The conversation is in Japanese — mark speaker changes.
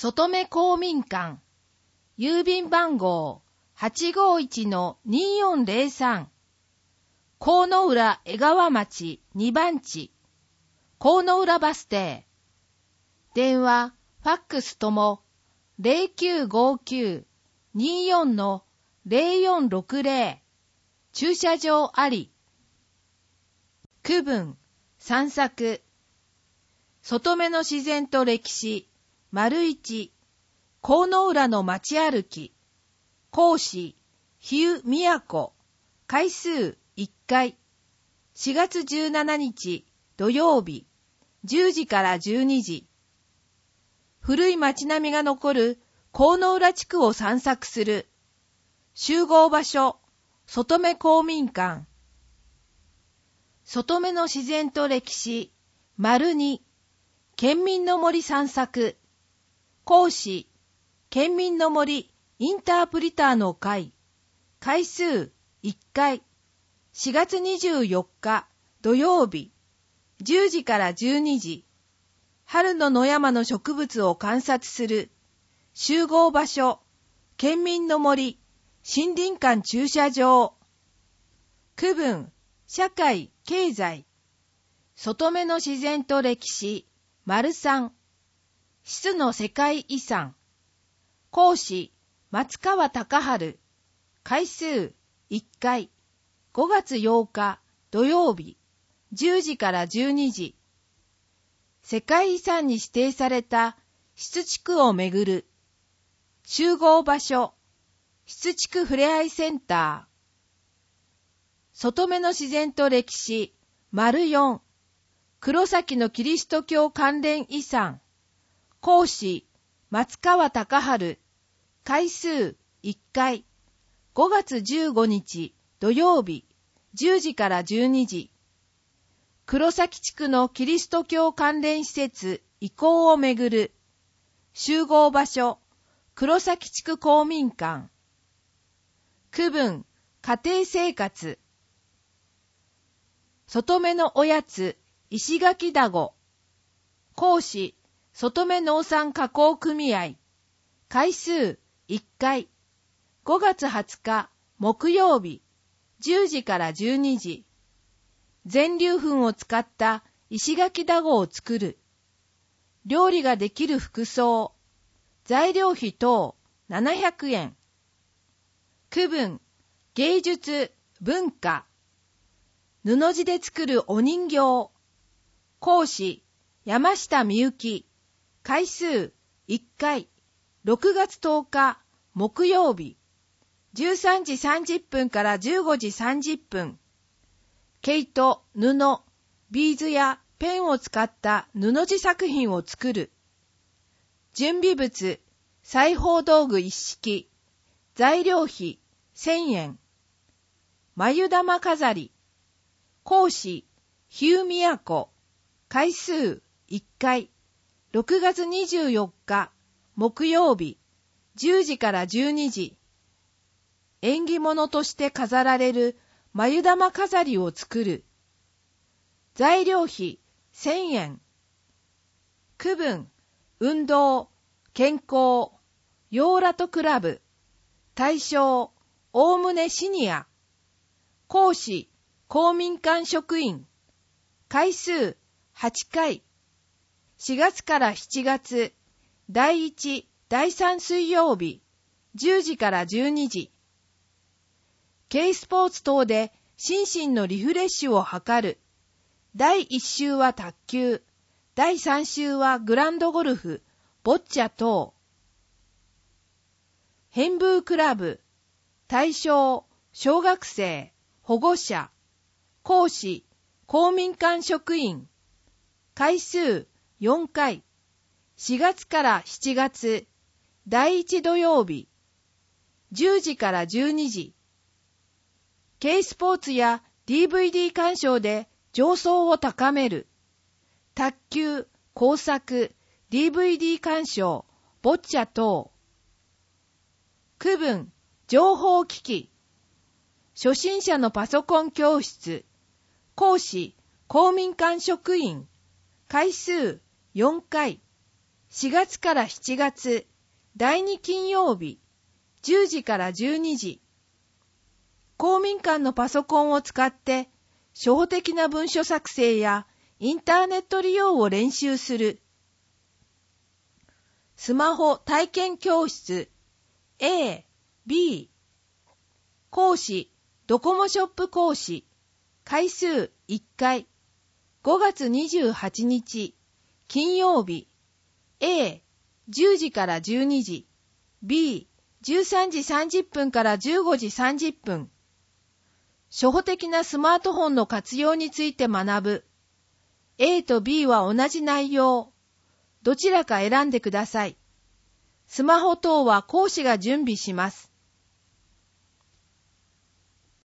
Speaker 1: 外目公民館、郵便番号 851-2403、河野浦江川町2番地、河野浦バス停。電話、ファックスとも 0959-24-0460、駐車場あり。区分、散策。外目の自然と歴史、1、河野浦の街歩き。講師、日向都。回数1回。4月17日土曜日、10時から12時。古い街並みが残る河野浦地区を散策する。集合場所、外目公民館。外目の自然と歴史、2、県民の森散策。講師、県民の森インタープリターの会。回数1回。4月24日土曜日、10時から12時。春の野山の植物を観察する。集合場所、県民の森森林館駐車場。区分、社会、経済。外目の自然と歴史、3、質の世界遺産。講師、松川隆治。回数1回。5月8日土曜日、10時から12時。世界遺産に指定された質地区を巡る。集合場所、質地区ふれあいセンター。外目の自然と歴史、4、黒崎のキリスト教関連遺産。講師、松川隆治。回数1回。5月15日土曜日、10時から12時。黒崎地区のキリスト教関連施設移行をめぐる。集合場所、黒崎地区公民館。区分、家庭生活。外目のおやつ、石垣だご。講師、外目農産加工組合。回数1回。5月20日木曜日、10時から12時。全粒粉を使った石垣だごを作る。料理ができる服装。材料費等700円。区分、芸術、文化。布地で作るお人形。講師、山下美幸。回数1回。6月10日木曜日。13時30分から15時30分。毛糸、布、ビーズやペンを使った布地作品を作る。準備物、裁縫道具一式。材料費1000円。眉玉飾り。講師、日向都。回数1回。6月24日木曜日。10時から12時。縁起物として飾られる眉玉飾りを作る。材料費1000円。区分、運動、健康、ヨーラトクラブ。対象、おおむねシニア。講師、公民館職員。回数8回。4月から7月、第1、第3水曜日、10時から12時。軽スポーツ等で心身のリフレッシュを図る。第1週は卓球、第3週はグランドゴルフ、ボッチャ等。変風クラブ。対象、小学生、保護者。講師、公民館職員。回数4回。4月から7月、第1土曜日。10時から12時。軽スポーツや DVD 鑑賞で情操を高める。卓球、工作、DVD 鑑賞、ボッチャ等。区分、情報機器。初心者のパソコン教室。講師、公民館職員。回数4回。 4月から7月、第2金曜日、10時から12時。公民館のパソコンを使って、初歩的な文書作成やインターネット利用を練習する。スマホ体験教室 A、B。講師、ドコモショップ講師。回数1回。5月28日、金曜日。A、10時から12時。B、13時30分から15時30分。初歩的なスマートフォンの活用について学ぶ。A と B は同じ内容。どちらか選んでください。スマホ等は講師が準備します。